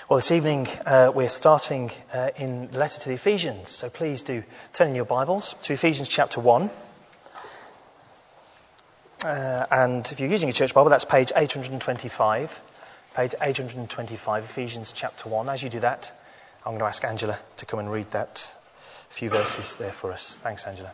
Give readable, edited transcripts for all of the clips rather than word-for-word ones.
Well, this evening we're starting in the letter to the Ephesians, so please do turn in your Bibles to Ephesians chapter 1. And if you're using a church Bible, that's page 825. Page 825, Ephesians chapter 1. As you do that, I'm going to ask Angela to come and read that few verses there for us. Thanks, Angela.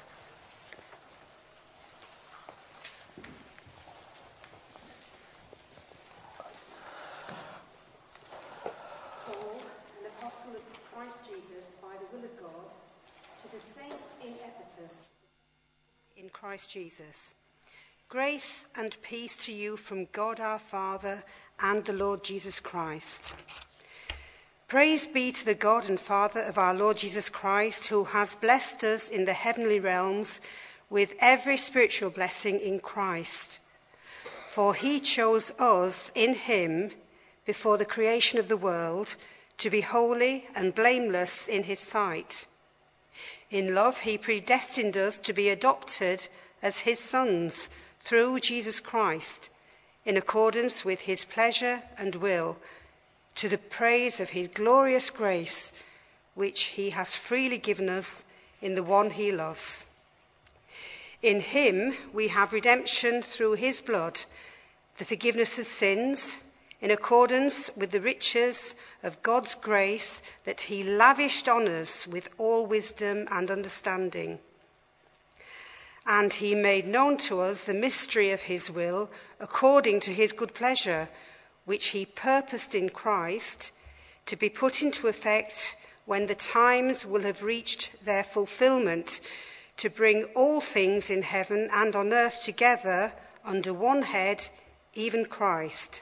Christ Jesus. Grace and peace to you from God our Father and the Lord Jesus Christ. Praise be to the God and Father of our Lord Jesus Christ, who has blessed us in the heavenly realms with every spiritual blessing in Christ. For he chose us in him before the creation of the world to be holy and blameless in his sight. In love, he predestined us to be adopted as his sons through Jesus Christ, in accordance with his pleasure and will, to the praise of his glorious grace, which he has freely given us in the one he loves. In him we have redemption through his blood, the forgiveness of sins, in accordance with the riches of God's grace that he lavished on us with all wisdom and understanding. And he made known to us the mystery of his will, according to his good pleasure, which he purposed in Christ, to be put into effect when the times will have reached their fulfillment, to bring all things in heaven and on earth together under one head, even Christ.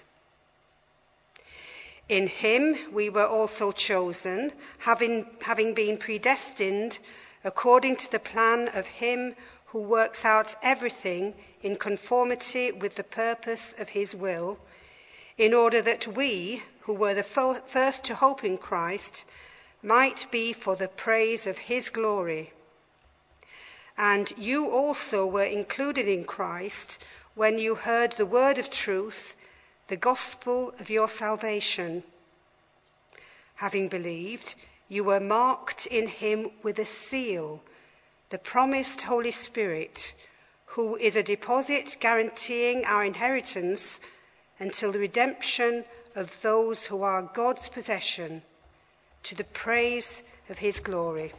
In him we were also chosen, having been predestined according to the plan of him who works out everything in conformity with the purpose of his will, in order that we, who were the first to hope in Christ, might be for the praise of his glory. And you also were included in Christ when you heard the word of truth, the gospel of your salvation. Having believed, you were marked in him with a seal, the promised Holy Spirit, who is a deposit guaranteeing our inheritance until the redemption of those who are God's possession, to the praise of his glory.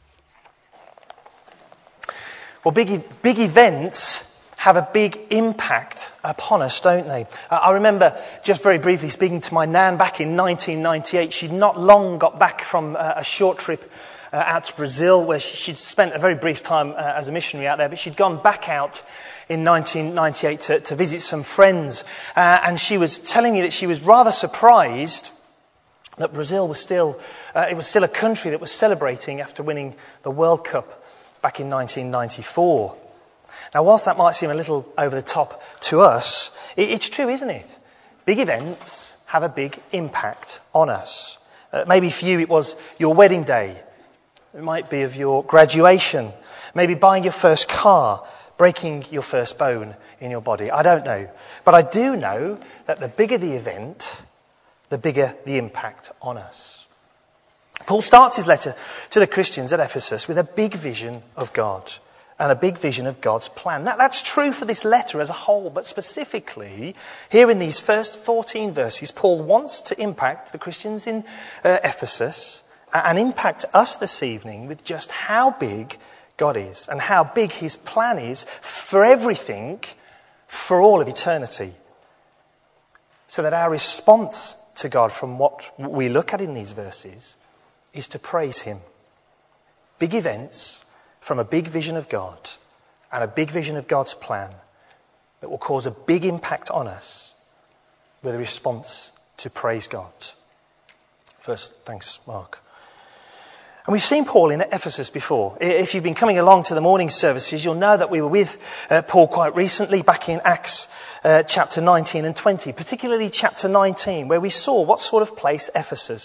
Well, big events have a big impact upon us, don't they? I remember just very briefly speaking to my nan back in 1998. She'd not long got back from a short trip out to Brazil, where she'd spent a very brief time as a missionary out there, but she'd gone back out in 1998 to visit some friends. And she was telling me that she was rather surprised that Brazil was still a country that was celebrating after winning the World Cup back in 1994. Now, whilst that might seem a little over the top to us, it's true, isn't it? Big events have a big impact on us. Maybe for you it was your wedding day. It might be of your graduation. Maybe buying your first car, breaking your first bone in your body. I don't know. But I do know that the bigger the event, the bigger the impact on us. Paul starts his letter to the Christians at Ephesus with a big vision of God and a big vision of God's plan. That's true for this letter as a whole, but specifically here in these first 14 verses, Paul wants to impact the Christians in Ephesus and impact us this evening with just how big God is and how big his plan is for everything, for all of eternity. So that our response to God from what we look at in these verses is to praise him. Big events from a big vision of God and a big vision of God's plan that will cause a big impact on us with a response to praise God. First, thanks, Mark. And we've seen Paul in Ephesus before. If you've been coming along to the morning services, you'll know that we were with Paul quite recently back in Acts chapter 19 and 20, particularly chapter 19, where we saw what sort of place Ephesus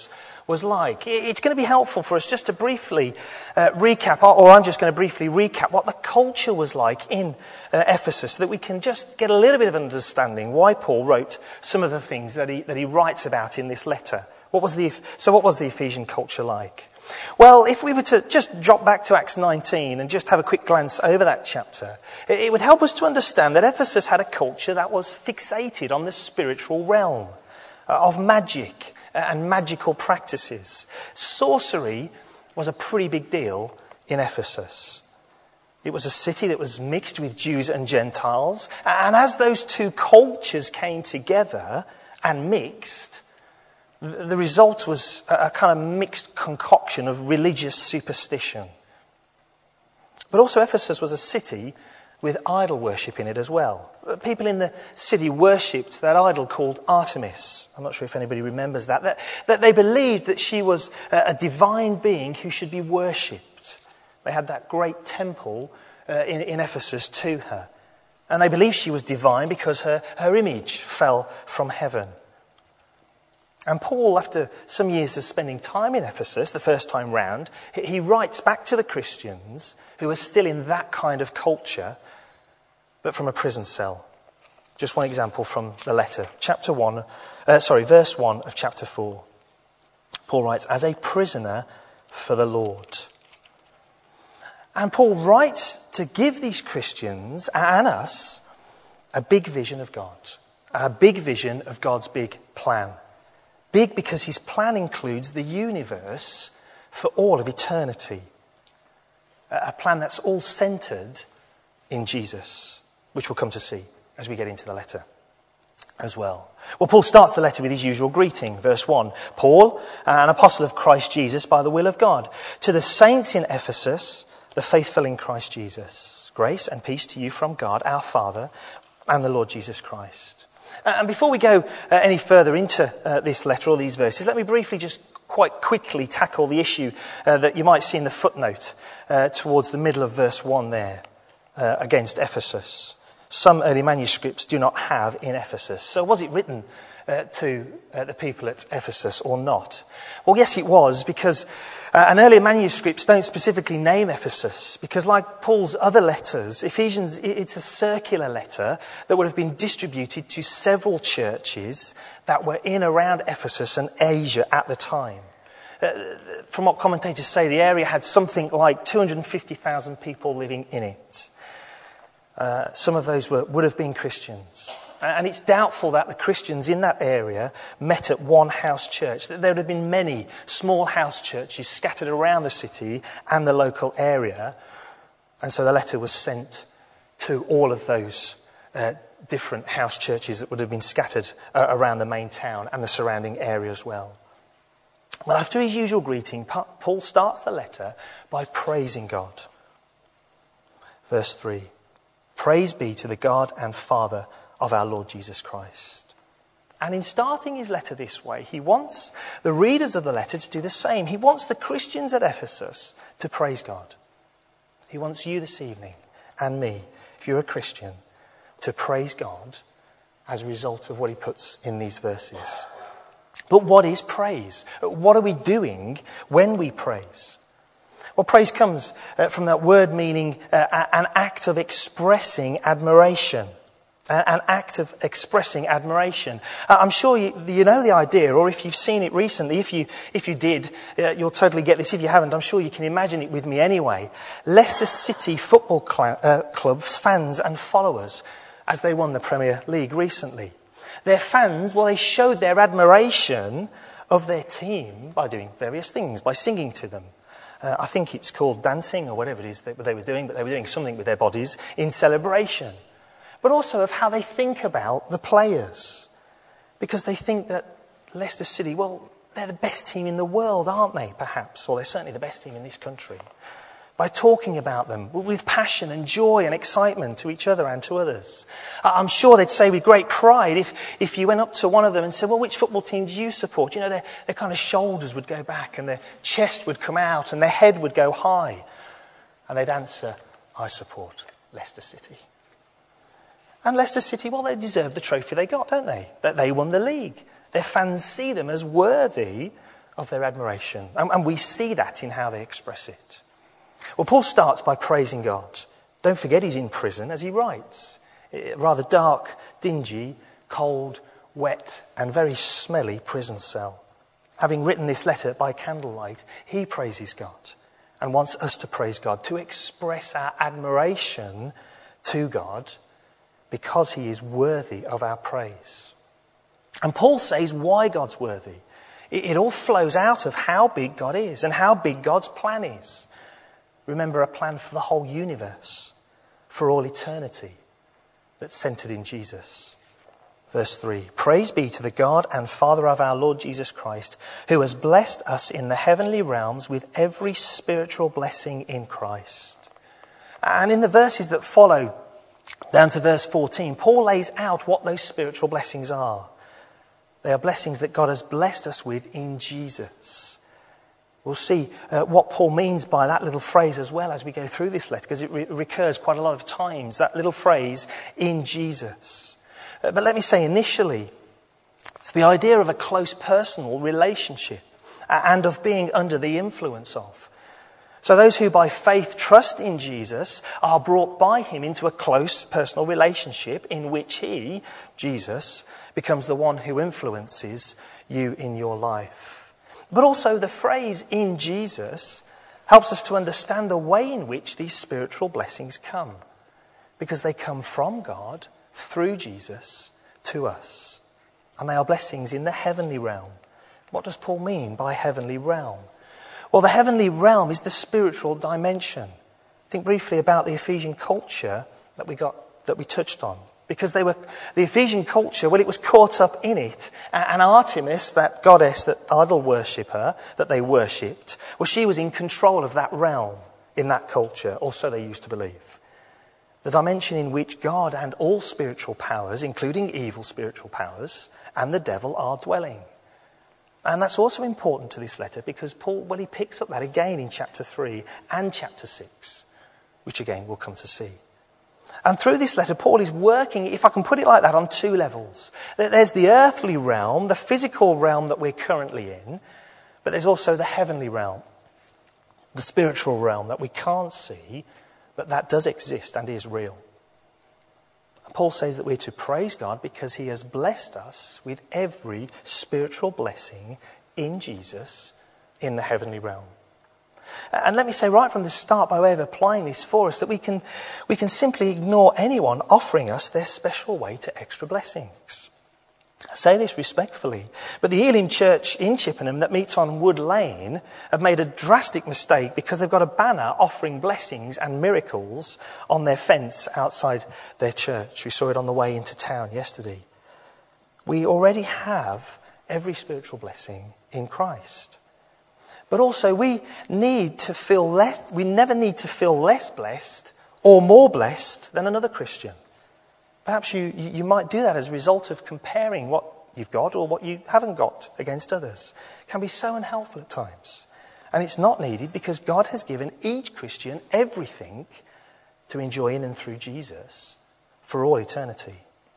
was like. It's going to be helpful for us just to briefly recap, or I'm just going to briefly recap what the culture was like in Ephesus, so that we can just get a little bit of understanding why Paul wrote some of the things that he writes about in this letter. What was the Ephesian culture like? Well, if we were to just drop back to Acts 19 and just have a quick glance over that chapter, it would help us to understand that Ephesus had a culture that was fixated on the spiritual realm, of magic and magical practices. Sorcery was a pretty big deal in Ephesus. It was a city that was mixed with Jews and Gentiles, and as those two cultures came together and mixed, the result was a kind of mixed concoction of religious superstition. But also Ephesus was a city with idol worship in it as well. People in the city worshipped that idol called Artemis. I'm not sure if anybody remembers that they believed that she was a divine being who should be worshipped. They had that great temple in Ephesus to her. And they believed she was divine because her image fell from heaven. And Paul, after some years of spending time in Ephesus, the first time round, he writes back to the Christians who are still in that kind of culture, but from a prison cell. Just one example from the letter, verse 1 of chapter 4. Paul writes, "As a prisoner for the Lord." And Paul writes to give these Christians and us a big vision of God, a big vision of God's big plan. Big because his plan includes the universe for all of eternity. A plan that's all centred in Jesus, which we'll come to see as we get into the letter as well. Well, Paul starts the letter with his usual greeting. Verse 1, "Paul, an apostle of Christ Jesus by the will of God, to the saints in Ephesus, the faithful in Christ Jesus. Grace and peace to you from God, our Father, and the Lord Jesus Christ." And before we go any further into this letter or these verses, let me briefly just quite quickly tackle the issue that you might see in the footnote towards the middle of verse 1 there, against Ephesus. Some early manuscripts do not have in Ephesus. So was it written to the people at Ephesus or not? Well, yes, it was, because and earlier manuscripts don't specifically name Ephesus, because like Paul's other letters, Ephesians, it's a circular letter that would have been distributed to several churches that were in around Ephesus and Asia at the time. From what commentators say, the area had something like 250,000 people living in it. Some of those would have been Christians. And it's doubtful that the Christians in that area met at one house church. There would have been many small house churches scattered around the city and the local area. And so the letter was sent to all of those different house churches that would have been scattered around the main town and the surrounding area as well. Well, after his usual greeting, Paul starts the letter by praising God. Verse 3, "Praise be to the God and Father of our Lord Jesus Christ." And in starting his letter this way, he wants the readers of the letter to do the same. He wants the Christians at Ephesus to praise God. He wants you this evening, and me, if you're a Christian, to praise God as a result of what he puts in these verses. But what is praise? What are we doing when we praise? Well, praise comes from that word meaning an act of expressing admiration. An act of expressing admiration. I'm sure you know the idea, or if you've seen it recently, if you did, you'll totally get this. If you haven't, I'm sure you can imagine it with me anyway. Leicester City Football Club's fans and followers as they won the Premier League recently. Their fans, well, they showed their admiration of their team by doing various things, by singing to them. I think it's called dancing or whatever it is that they were doing, but they were doing something with their bodies in celebration. But also of how they think about the players. Because they think that Leicester City, well, they're the best team in the world, aren't they, perhaps? Or they're certainly the best team in this country. By talking about them with passion and joy and excitement to each other and to others. I'm sure they'd say with great pride, if you went up to one of them and said, "Well, which football team do you support?" You know, their kind of shoulders would go back and their chest would come out and their head would go high. And they'd answer, "I support Leicester City." And Leicester City, well, they deserve the trophy they got, don't they? That they won the league. Their fans see them as worthy of their admiration. And we see that in how they express it. Well, Paul starts by praising God. Don't forget he's in prison as he writes. Rather dark, dingy, cold, wet, and very smelly prison cell. Having written this letter by candlelight, he praises God and wants us to praise God, to express our admiration to God because he is worthy of our praise. And Paul says why God's worthy. It all flows out of how big God is and how big God's plan is. Remember, a plan for the whole universe, for all eternity, that's centered in Jesus. Verse 3, praise be to the God and Father of our Lord Jesus Christ, who has blessed us in the heavenly realms with every spiritual blessing in Christ. And in the verses that follow, down to verse 14, Paul lays out what those spiritual blessings are. They are blessings that God has blessed us with in Jesus. We'll see what Paul means by that little phrase as well as we go through this letter, because it recurs quite a lot of times, that little phrase, in Jesus. But let me say initially, it's the idea of a close personal relationship and of being under the influence of. So those who by faith trust in Jesus are brought by him into a close personal relationship in which he, Jesus, becomes the one who influences you in your life. But also the phrase in Jesus helps us to understand the way in which these spiritual blessings come. Because they come from God, through Jesus, to us. And they are blessings in the heavenly realm. What does Paul mean by heavenly realm? Well, the heavenly realm is the spiritual dimension. Think briefly about the Ephesian culture that we touched on. Because the Ephesian culture, well, it was caught up in it. And Artemis, that goddess, that idol worshipper that they worshipped, well, she was in control of that realm in that culture, or so they used to believe. The dimension in which God and all spiritual powers, including evil spiritual powers, and the devil are dwelling. And that's also important to this letter because Paul, well, he picks up that again in chapter 3 and chapter 6, which again we'll come to see. And through this letter, Paul is working, if I can put it like that, on two levels. There's the earthly realm, the physical realm that we're currently in, but there's also the heavenly realm, the spiritual realm that we can't see, but that does exist and is real. And Paul says that we're to praise God because he has blessed us with every spiritual blessing in Jesus in the heavenly realm. And let me say right from the start, by way of applying this for us, that we can simply ignore anyone offering us their special way to extra blessings. I say this respectfully, but the Elim Church in Chippenham that meets on Wood Lane have made a drastic mistake because they've got a banner offering blessings and miracles on their fence outside their church. We saw it on the way into town yesterday. We already have every spiritual blessing in Christ. But also we never need to feel less blessed or more blessed than another Christian. Perhaps you might do that as a result of comparing what you've got or what you haven't got against others. It can be so unhelpful at times. And it's not needed because God has given each Christian everything to enjoy in and through Jesus for all eternity.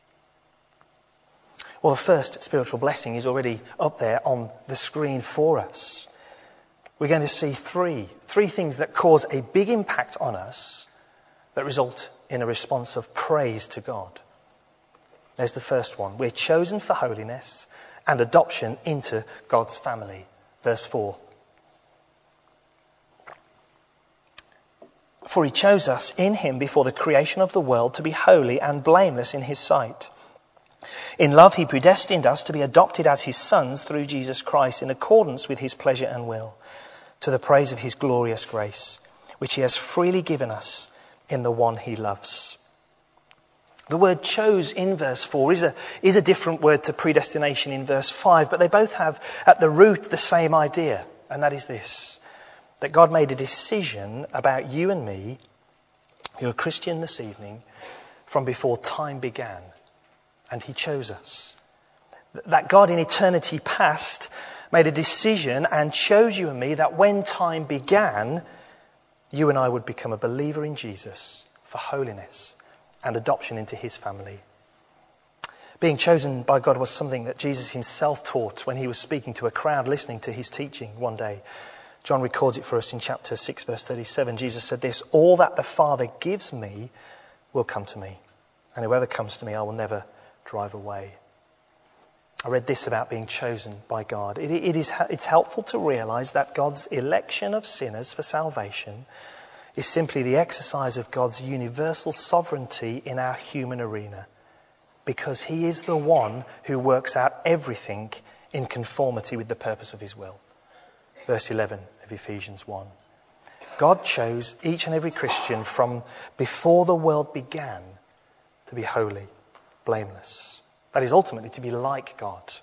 Well, the first spiritual blessing is already up there on the screen for us. We're going to see three things that cause a big impact on us that result in a response of praise to God. There's the first one. We're chosen for holiness and adoption into God's family. Verse 4. For he chose us in him before the creation of the world to be holy and blameless in his sight. In love he predestined us to be adopted as his sons through Jesus Christ in accordance with his pleasure and will, to the praise of his glorious grace, which he has freely given us in the one he loves. The word chose in verse 4 is a different word to predestination in verse 5, but they both have at the root the same idea, and that is this, that God made a decision about you and me, who are Christian this evening, from before time began, and he chose us. That God in eternity past made a decision and chose you and me that when time began, you and I would become a believer in Jesus for holiness and adoption into his family. Being chosen by God was something that Jesus himself taught when he was speaking to a crowd listening to his teaching one day. John records it for us in chapter 6, verse 37. Jesus said this, "All that the Father gives me will come to me, and whoever comes to me I will never drive away." I read this about being chosen by God. It's helpful to realize that God's election of sinners for salvation is simply the exercise of God's universal sovereignty in our human arena, because he is the one who works out everything in conformity with the purpose of his will. Verse 11 of Ephesians 1. God chose each and every Christian from before the world began to be holy, blameless. That is ultimately to be like God,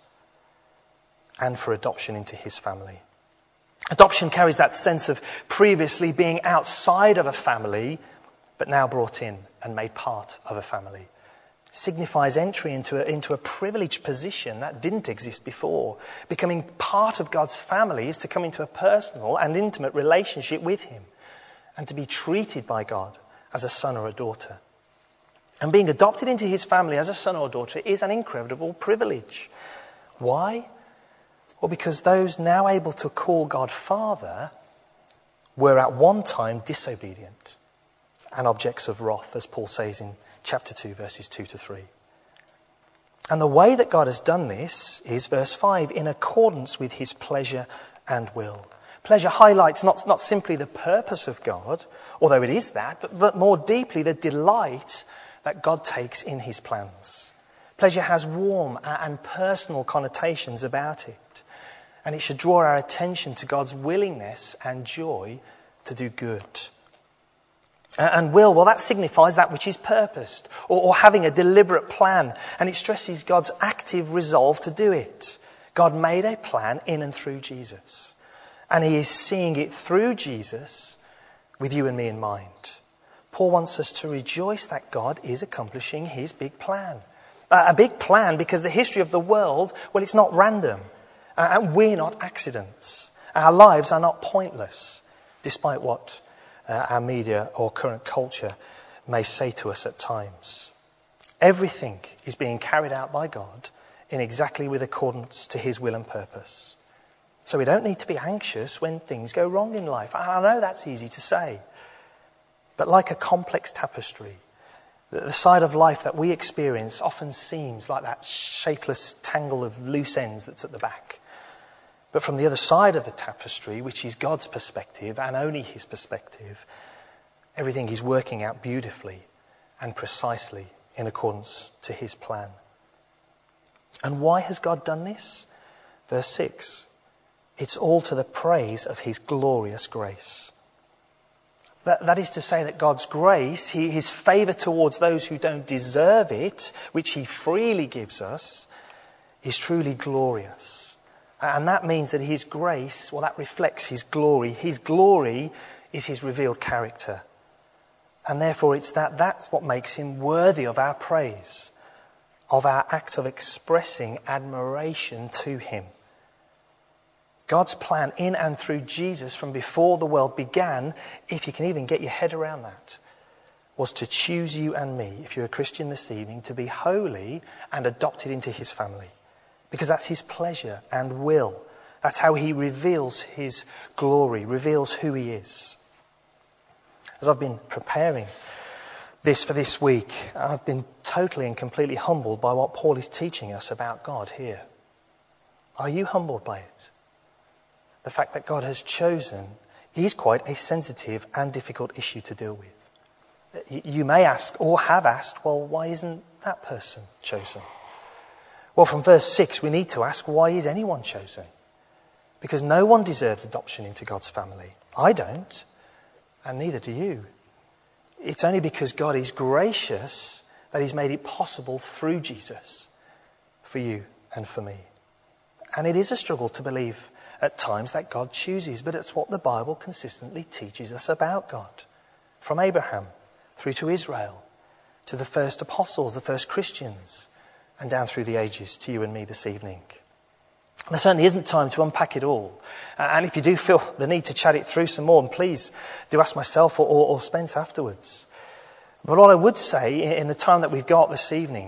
and for adoption into his family. Adoption carries that sense of previously being outside of a family, but now brought in and made part of a family. It signifies entry into a privileged position that didn't exist before. Becoming part of God's family is to come into a personal and intimate relationship with him, and to be treated by God as a son or a daughter. And being adopted into his family as a son or daughter is an incredible privilege. Why? Well, because those now able to call God Father were at one time disobedient and objects of wrath, as Paul says in chapter 2, verses 2 to 3. And the way that God has done this is, verse 5, in accordance with his pleasure and will. Pleasure highlights not simply the purpose of God, although it is that, but more deeply the delight that God takes in his plans. Pleasure has warm and personal connotations about it, and it should draw our attention to God's willingness and joy to do good. And will, well, that signifies that which is purposed, or having a deliberate plan, and it stresses God's active resolve to do it. God made a plan in and through Jesus, and he is seeing it through Jesus with you and me in mind. Paul wants us to rejoice that God is accomplishing his big plan. A big plan because the history of the world, well, it's not random. And we're not accidents. Our lives are not pointless, despite what our media or current culture may say to us at times. Everything is being carried out by God in exactly with accordance to his will and purpose. So we don't need to be anxious when things go wrong in life. I know that's easy to say. But like a complex tapestry, the side of life that we experience often seems like that shapeless tangle of loose ends that's at the back. But from the other side of the tapestry, which is God's perspective and only his perspective, everything is working out beautifully and precisely in accordance to his plan. And why has God done this? Verse 6, it's all to the praise of his glorious grace. That is to say that God's grace, his favour towards those who don't deserve it, which he freely gives us, is truly glorious. And that means that his grace, well, that reflects his glory. His glory is his revealed character. And therefore that's what makes him worthy of our praise, of our act of expressing admiration to him. God's plan in and through Jesus from before the world began, if you can even get your head around that, was to choose you and me, if you're a Christian this evening, to be holy and adopted into his family. Because that's his pleasure and will. That's how he reveals his glory, reveals who he is. As I've been preparing this for this week, I've been totally and completely humbled by what Paul is teaching us about God here. Are you humbled by it? The fact that God has chosen is quite a sensitive and difficult issue to deal with. You may ask, or have asked, well, why isn't that person chosen? Well, from verse 6, we need to ask, why is anyone chosen? Because no one deserves adoption into God's family. I don't, and neither do you. It's only because God is gracious that he's made it possible through Jesus for you and for me. And it is a struggle to believe at times that God chooses, but it's what the Bible consistently teaches us about God. From Abraham through to Israel, to the first apostles, the first Christians, and down through the ages to you and me this evening. There certainly isn't time to unpack it all. And if you do feel the need to chat it through some more, and please do ask myself or Spence afterwards. But what I would say in the time that we've got this evening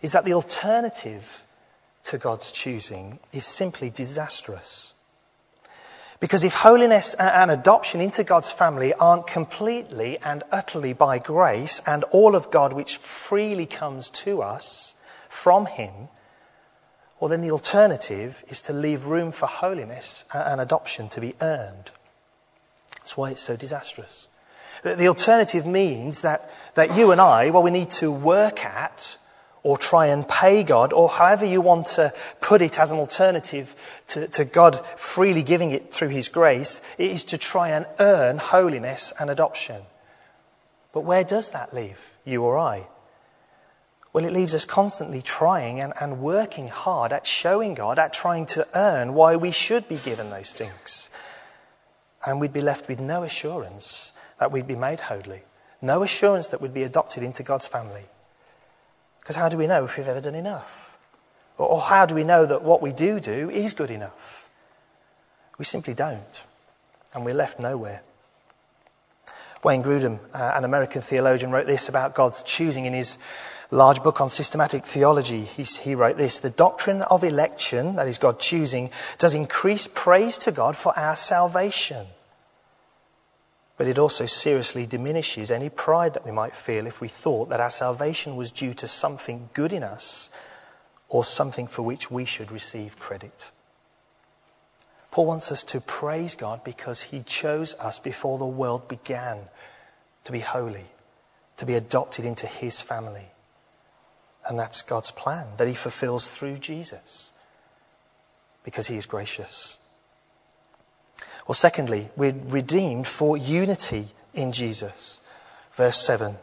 is that the alternative to God's choosing is simply disastrous. Because if holiness and adoption into God's family aren't completely and utterly by grace and all of God which freely comes to us from him, well, then the alternative is to leave room for holiness and adoption to be earned. That's why it's so disastrous. The alternative means that you and I, well, we need to work at or try and pay God, or however you want to put it as an alternative to God freely giving it through his grace, it is to try and earn holiness and adoption. But where does that leave you or I? Well, it leaves us constantly trying and working hard at showing God, at trying to earn why we should be given those things. And we'd be left with no assurance that we'd be made holy, no assurance that we'd be adopted into God's family. Because how do we know if we've ever done enough? Or how do we know that what we do is good enough? We simply don't. And we're left nowhere. Wayne Grudem, an American theologian, wrote this about God's choosing in his large book on systematic theology. He wrote this: the doctrine of election, that is God choosing, does increase praise to God for our salvation. But it also seriously diminishes any pride that we might feel if we thought that our salvation was due to something good in us or something for which we should receive credit. Paul wants us to praise God because he chose us before the world began to be holy, to be adopted into his family. And that's God's plan that he fulfills through Jesus because he is gracious. Well, secondly, we're redeemed for unity in Jesus. Verse 7.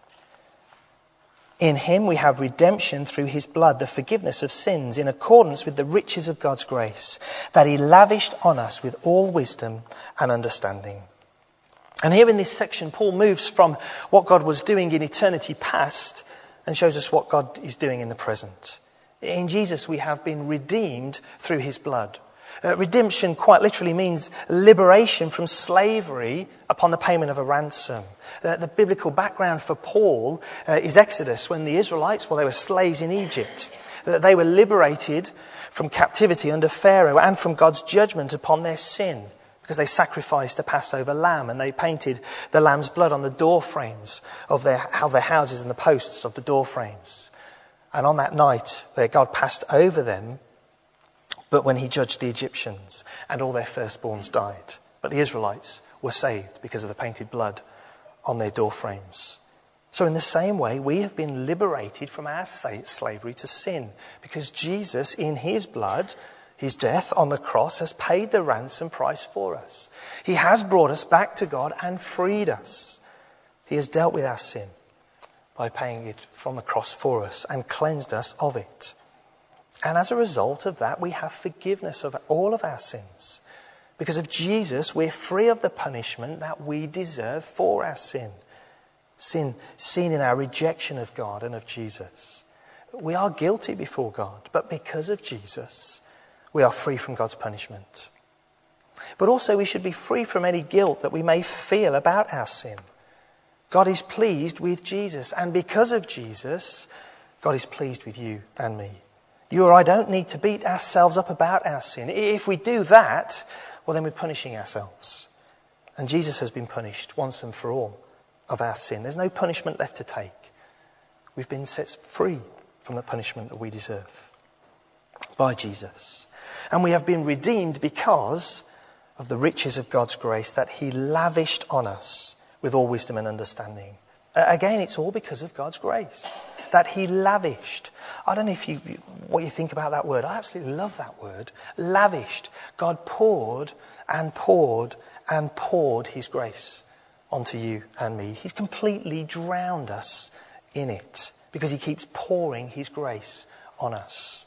In him we have redemption through his blood, the forgiveness of sins, in accordance with the riches of God's grace, that he lavished on us with all wisdom and understanding. And here in this section, Paul moves from what God was doing in eternity past and shows us what God is doing in the present. In Jesus we have been redeemed through his blood. Redemption quite literally means liberation from slavery upon the payment of a ransom. The biblical background for Paul is Exodus, when the Israelites, well, they were slaves in Egypt. They were liberated from captivity under Pharaoh and from God's judgment upon their sin, because they sacrificed a Passover lamb and they painted the lamb's blood on the door frames of their houses and the posts of the door frames. And on that night, God passed over them, but when he judged the Egyptians, and all their firstborns died. But the Israelites were saved because of the painted blood on their door frames. So in the same way, we have been liberated from our slavery to sin, because Jesus, in his blood, his death on the cross, has paid the ransom price for us. He has brought us back to God and freed us. He has dealt with our sin by paying it from the cross for us and cleansed us of it. And as a result of that, we have forgiveness of all of our sins. Because of Jesus, we're free of the punishment that we deserve for our sin. Sin seen in our rejection of God and of Jesus. We are guilty before God, but because of Jesus, we are free from God's punishment. But also we should be free from any guilt that we may feel about our sin. God is pleased with Jesus, and because of Jesus, God is pleased with you and me. You or I don't need to beat ourselves up about our sin. If we do that, well, then we're punishing ourselves. And Jesus has been punished once and for all of our sin. There's no punishment left to take. We've been set free from the punishment that we deserve by Jesus. And we have been redeemed because of the riches of God's grace that he lavished on us with all wisdom and understanding. Again, it's all because of God's grace that he lavished. I don't know what you think about that word. I absolutely love that word. Lavished. God poured and poured and poured his grace onto you and me. He's completely drowned us in it because he keeps pouring his grace on us.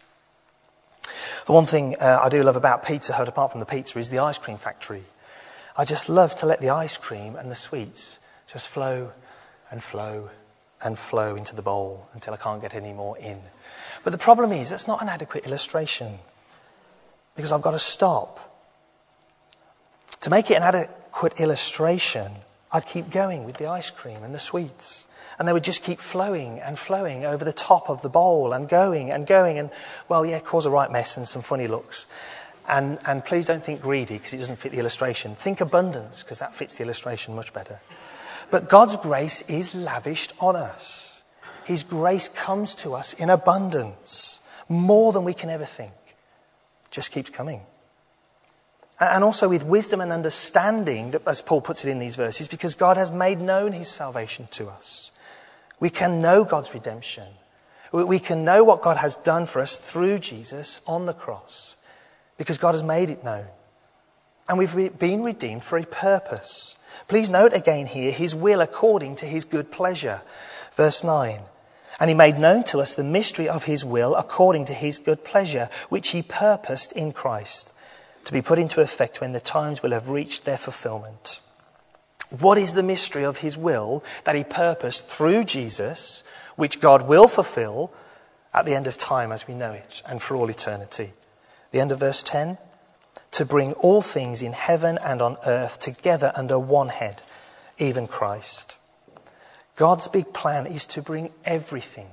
The one thing I do love about Pizza Hut, apart from the pizza, is the ice cream factory. I just love to let the ice cream and the sweets just flow and flow and flow into the bowl until I can't get any more in. But the problem is, that's not an adequate illustration, because I've got to stop. To make it an adequate illustration, I'd keep going with the ice cream and the sweets. And they would just keep flowing and flowing over the top of the bowl and going. And, well, yeah, cause a right mess and some funny looks. And please don't think greedy because it doesn't fit the illustration. Think abundance because that fits the illustration much better. But God's grace is lavished on us. His grace comes to us in abundance, more than we can ever think. It just keeps coming. And also with wisdom and understanding, as Paul puts it in these verses, because God has made known his salvation to us. We can know God's redemption. We can know what God has done for us through Jesus on the cross, because God has made it known. And we've been redeemed for a purpose. Please note again here, his will according to his good pleasure. Verse 9. And he made known to us the mystery of his will according to his good pleasure, which he purposed in Christ, to be put into effect when the times will have reached their fulfillment. What is the mystery of his will that he purposed through Jesus, which God will fulfill at the end of time as we know it and for all eternity? The end of verse 10. To bring all things in heaven and on earth together under one head, even Christ. God's big plan is to bring everything,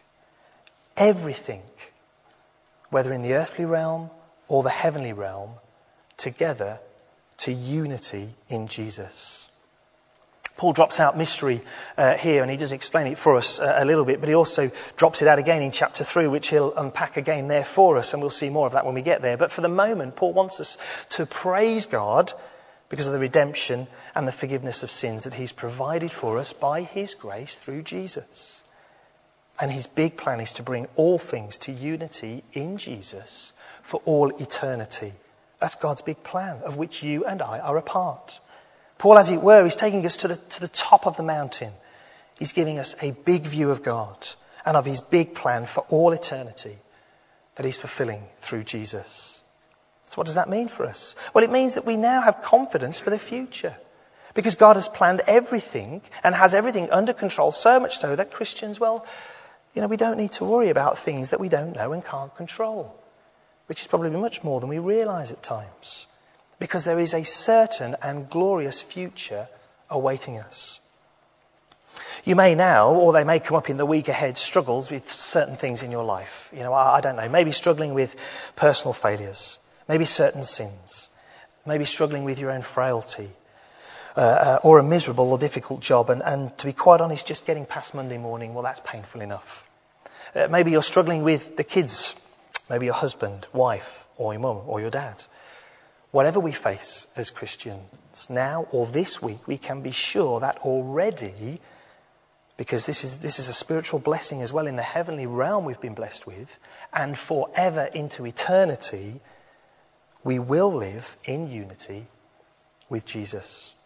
whether in the earthly realm or the heavenly realm, together to unity in Jesus. Paul drops out mystery here, and he does explain it for us a little bit, but he also drops it out again in chapter 3, which he'll unpack again there for us, and we'll see more of that when we get there. But for the moment, Paul wants us to praise God because of the redemption and the forgiveness of sins that he's provided for us by his grace through Jesus. And his big plan is to bring all things to unity in Jesus for all eternity. That's God's big plan, of which you and I are a part. Paul, as it were, is taking us to the top of the mountain. He's giving us a big view of God and of his big plan for all eternity that he's fulfilling through Jesus. So what does that mean for us? Well, it means that we now have confidence for the future, because God has planned everything and has everything under control, so much so that Christians, we don't need to worry about things that we don't know and can't control, which is probably much more than we realise at times. Because there is a certain and glorious future awaiting us. You may now, or they may come up in the week ahead, struggles with certain things in your life. I don't know, maybe struggling with personal failures, maybe certain sins, maybe struggling with your own frailty, or a miserable or difficult job. And to be quite honest, just getting past Monday morning, well, that's painful enough. Maybe you're struggling with the kids, maybe your husband, wife, or your mum, or your dad. Whatever we face as Christians now or this week, we can be sure that already, because this is a spiritual blessing as well in the heavenly realm we've been blessed with, and forever into eternity, we will live in unity with Jesus.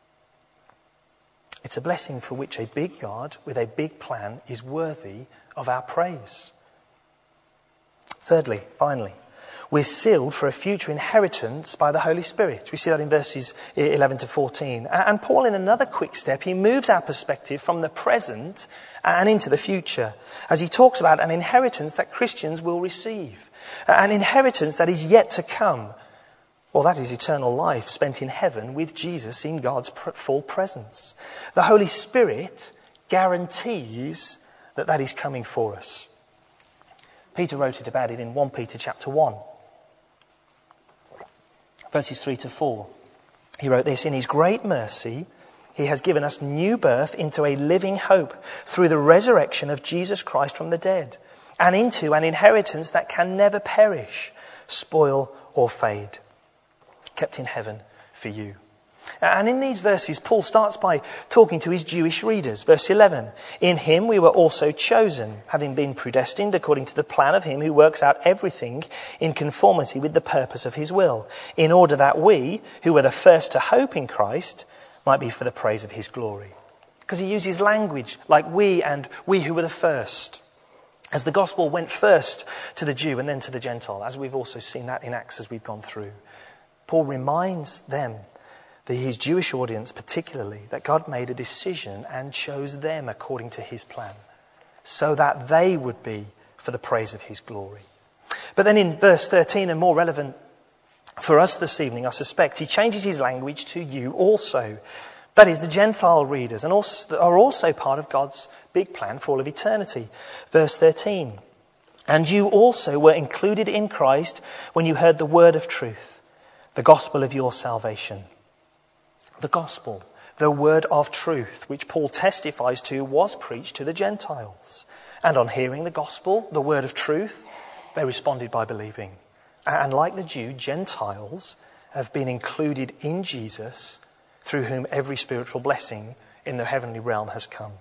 It's a blessing for which a big God with a big plan is worthy of our praise. Thirdly, finally, we're sealed for a future inheritance by the Holy Spirit. We see that in verses 11 to 14. And Paul, in another quick step, he moves our perspective from the present and into the future, as he talks about an inheritance that Christians will receive. An inheritance that is yet to come. Well, that is eternal life spent in heaven with Jesus in God's full presence. The Holy Spirit guarantees that is coming for us. Peter wrote about it in 1 Peter chapter 1. Verses 3 to 4. He wrote this: in his great mercy, he has given us new birth into a living hope through the resurrection of Jesus Christ from the dead, and into an inheritance that can never perish, spoil or fade, kept in heaven for you. And in these verses, Paul starts by talking to his Jewish readers. Verse 11, in him we were also chosen, having been predestined according to the plan of him who works out everything in conformity with the purpose of his will, in order that we, who were the first to hope in Christ, might be for the praise of his glory. Because he uses language like we and we who were the first, as the gospel went first to the Jew and then to the Gentile, as we've also seen that in Acts as we've gone through. Paul reminds them, his Jewish audience particularly, that God made a decision and chose them according to his plan, so that they would be for the praise of his glory. But then in verse 13, and more relevant for us this evening, I suspect, he changes his language to you also, That is, the Gentile readers and are also part of God's big plan for all of eternity. Verse 13. And you also were included in Christ when you heard the word of truth, the gospel of your salvation. The gospel, the word of truth, which Paul testifies to, was preached to the Gentiles. And on hearing the gospel, the word of truth, they responded by believing. And like the Jew, Gentiles have been included in Jesus, through whom every spiritual blessing in the heavenly realm has come.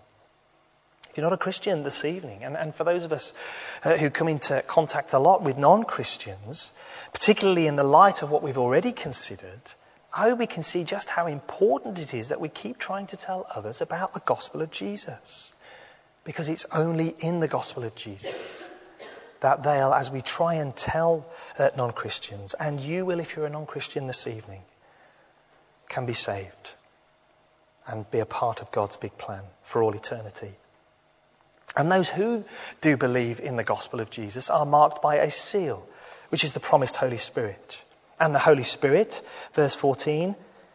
If you're not a Christian this evening, and for those of us who come into contact a lot with non-Christians, particularly in the light of what we've already considered, I hope we can see just how important it is that we keep trying to tell others about the gospel of Jesus. Because it's only in the gospel of Jesus that they'll, as we try and tell non-Christians, and you will if you're a non-Christian this evening, can be saved and be a part of God's big plan for all eternity. And those who do believe in the gospel of Jesus are marked by a seal, which is the promised Holy Spirit. And the Holy Spirit, verse 14,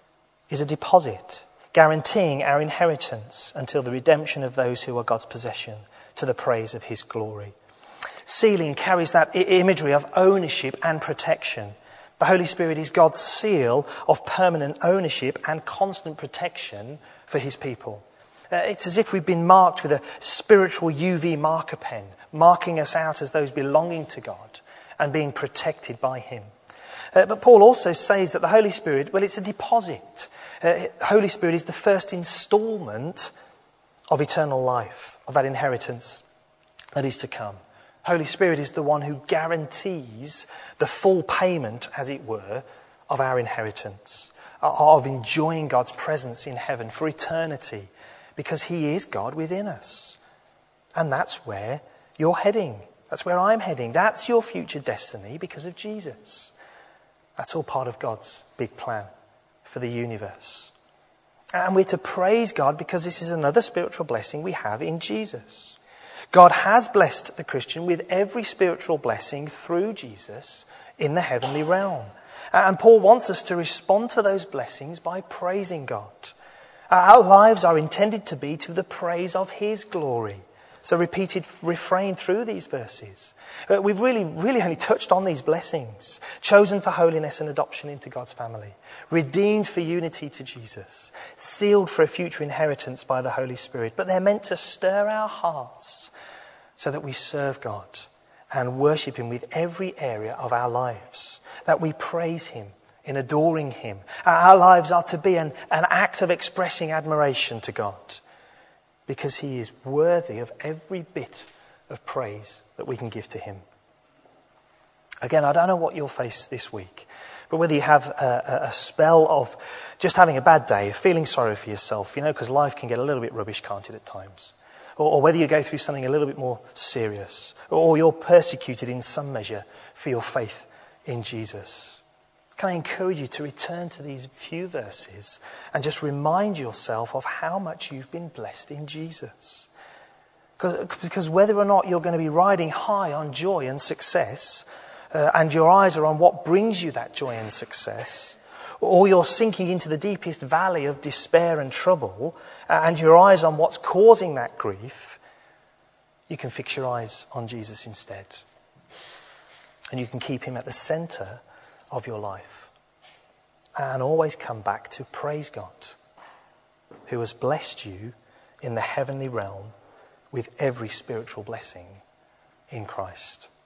is a deposit, guaranteeing our inheritance until the redemption of those who are God's possession, to the praise of his glory. Sealing carries that imagery of ownership and protection. The Holy Spirit is God's seal of permanent ownership and constant protection for his people. It's as if we've been marked with a spiritual UV marker pen, marking us out as those belonging to God and being protected by him. But Paul also says that the Holy Spirit, well, it's a deposit. Holy Spirit is the first instalment of eternal life, of that inheritance that is to come. Holy Spirit is the one who guarantees the full payment, as it were, of our inheritance, of enjoying God's presence in heaven for eternity, because he is God within us. And that's where you're heading. That's where I'm heading. That's your future destiny because of Jesus. That's all part of God's big plan for the universe. And we're to praise God because this is another spiritual blessing we have in Jesus. God has blessed the Christian with every spiritual blessing through Jesus in the heavenly realm. And Paul wants us to respond to those blessings by praising God. Our lives are intended to be to the praise of his glory. It's a repeated refrain through these verses. We've really only touched on these blessings. Chosen for holiness and adoption into God's family. Redeemed for unity to Jesus. Sealed for a future inheritance by the Holy Spirit. But they're meant to stir our hearts so that we serve God and worship him with every area of our lives. That we praise him in adoring him. Our lives are to be an act of expressing admiration to God, because he is worthy of every bit of praise that we can give to him. Again, I don't know what you'll face this week, but whether you have a spell of just having a bad day, feeling sorry for yourself, because life can get a little bit rubbish, can't it, at times? Or whether you go through something a little bit more serious, or you're persecuted in some measure for your faith in Jesus. Can I encourage you to return to these few verses and just remind yourself of how much you've been blessed in Jesus? Because whether or not you're going to be riding high on joy and success, and your eyes are on what brings you that joy and success, or you're sinking into the deepest valley of despair and trouble, and your eyes on what's causing that grief, you can fix your eyes on Jesus instead. And you can keep him at the centre of your life. And always come back to praise God, who has blessed you in the heavenly realm with every spiritual blessing in Christ.